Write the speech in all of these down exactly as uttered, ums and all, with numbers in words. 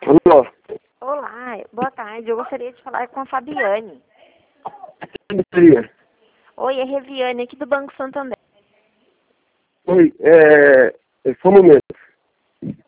Alô? Olá, boa tarde. Eu gostaria de falar com a Fabiane. Quem seria? Oi, é Reviane, aqui do Banco Santander. Oi, é... é, Só um momento.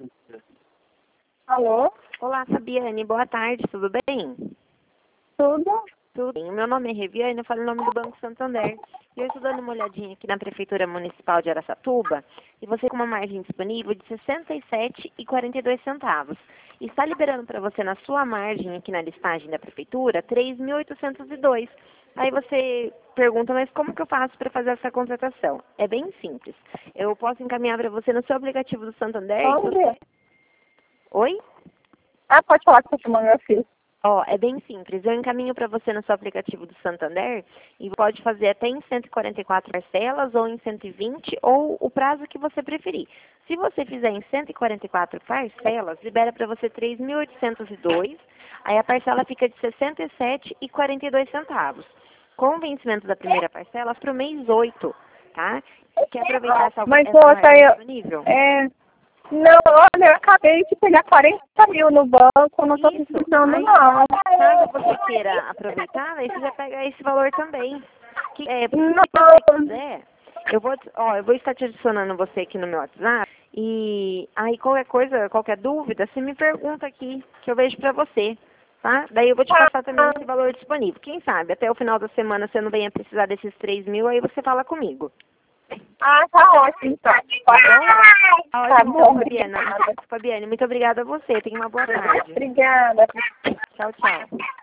Alô? Olá, Fabiane, boa tarde, tudo bem? Tudo? Tudo bem. O meu nome é Reviane, eu falo em nome do Banco Santander. E eu estou dando uma olhadinha aqui na Prefeitura Municipal de Araçatuba e você com uma margem disponível de sessenta e sete reais e quarenta e dois centavos. E está liberando para você na sua margem aqui na listagem da Prefeitura três mil oitocentos e dois. Aí você pergunta, mas como que eu faço para fazer essa contratação? É bem simples. Eu posso encaminhar para você no seu aplicativo do Santander. Onde? Oi? Ah, pode falar que eu tô chamando meu filho. Ó, é bem simples. Eu encaminho para você no seu aplicativo do Santander e pode fazer até em cento e quarenta e quatro parcelas ou em cento e vinte ou o prazo que você preferir. Se você fizer em cento e quarenta e quatro parcelas, libera para você três mil oitocentos e dois, aí a parcela fica de sessenta e sete reais e quarenta e dois centavos. Com o vencimento da primeira parcela para o mês oito, tá? Quer aproveitar essa, Mas, essa poxa, margem eu... disponível? É... Não, olha, eu acabei de pegar quarenta mil no banco, não tô Isso. precisando, Aí, não. caso você queira aproveitar, aí você já pega esse valor também. Que, é, se Não. você quiser, eu vou, ó, eu vou estar te adicionando você aqui no meu WhatsApp. E aí qualquer coisa, qualquer dúvida, você me pergunta aqui, que eu vejo pra você, tá? Daí eu vou te passar também esse valor disponível. Quem sabe, até o final da semana você não venha precisar desses três mil, aí você fala comigo. Ah, tá ótimo, então. Tá bom? Tá Ótimo, bom, Fabiana. obrigada. Fabiane, muito obrigada a você. Tenha uma boa tarde. Obrigada. Tchau, tchau.